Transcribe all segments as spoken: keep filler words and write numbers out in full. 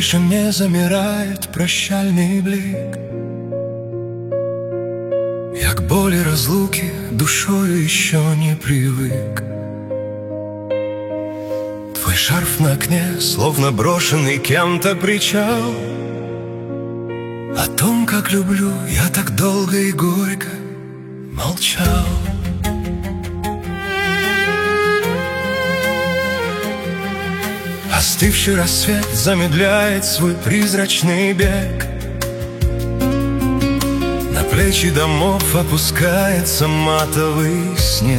тишине замирает прощальный блик. Я к боли разлуки душою еще не привык. Твой шарф на окне, словно брошенный кем-то причал. О том, как люблю, я так долго и горько молчал. Остывший рассвет замедляет свой призрачный бег. На плечи домов опускается матовый снег.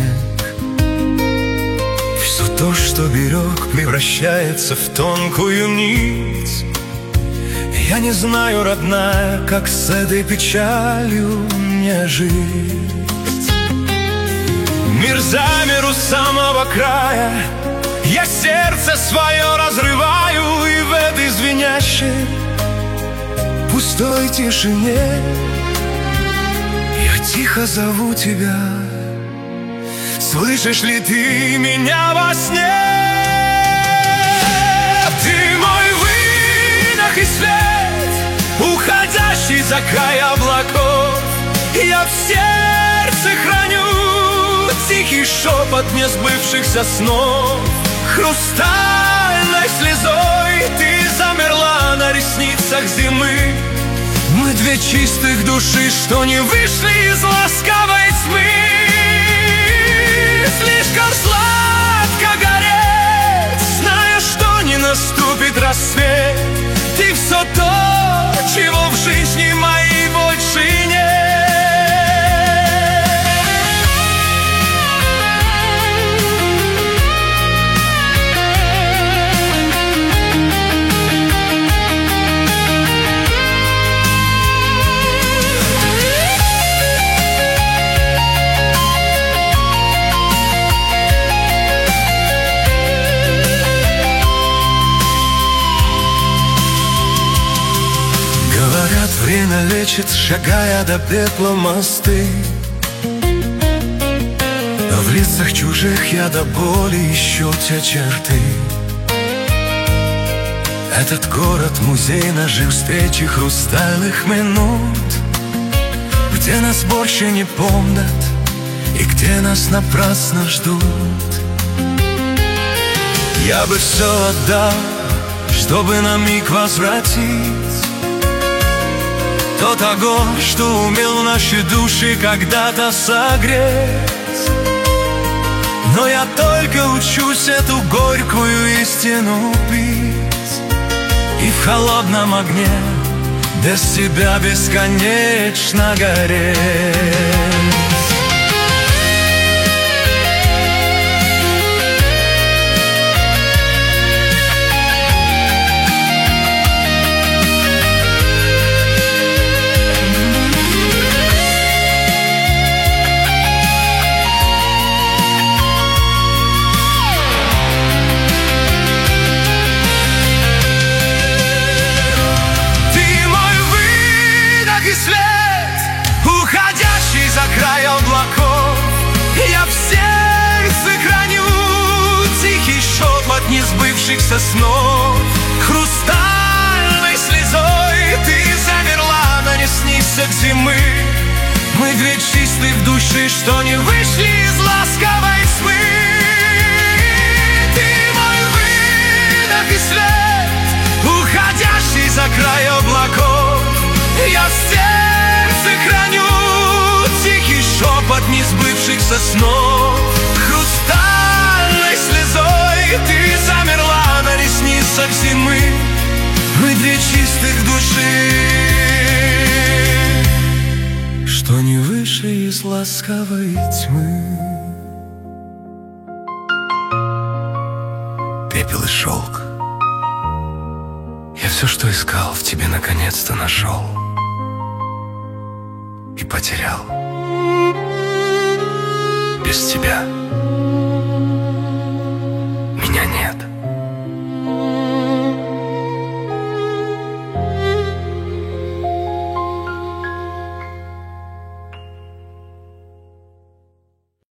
Все то, что берег, превращается в тонкую нить. Я не знаю, родная, как с этой печалью мне жить. Мир замер у самого края, я сердце свое разрываю, и в этой звенящей пустой тишине я тихо зову тебя. Слышишь ли ты меня во сне? Ты мой выдох и свет, уходящий за край облаков. Я в сердце храню тихий шепот несбывшихся снов. Хрустальной слезой ты замерла на ресницах зимы. Мы две чистых души, что не вышли из ласковой тьмы. Слишком сладко гореть, зная, что не наступит рассвет. Ты все то, чего в жизни моей больше нет. Время лечит, шагая до пепла мосты. Но в лицах чужих я до боли ищу те черты. Этот город — музей наших встреч и хрустальных минут, где нас больше не помнят и где нас напрасно ждут. Я бы все отдал, чтобы на миг возвратить тот огонь, что умел наши души когда-то согреть. Но я только учусь эту горькую истину пить, и в холодном огне без тебя бесконечно гореть. Я в сердце храню тихий шепот несбывшихся снов. Хрустальной слезой ты замерла на ресницах зимы. Мы две чистых души, что не вышли из ласковой тьмы. Ты мой выдох и свет, уходящий за край облаков. Я в сердце храню тихий шепот несбывшихся снов. Хрустальной слезой ты замерла на ресницах зимы. Мы две чистых души, что не вышли из ласковой тьмы. Пепел и шелк, я все, что искал, в тебе наконец-то нашел и потерял. Без тебя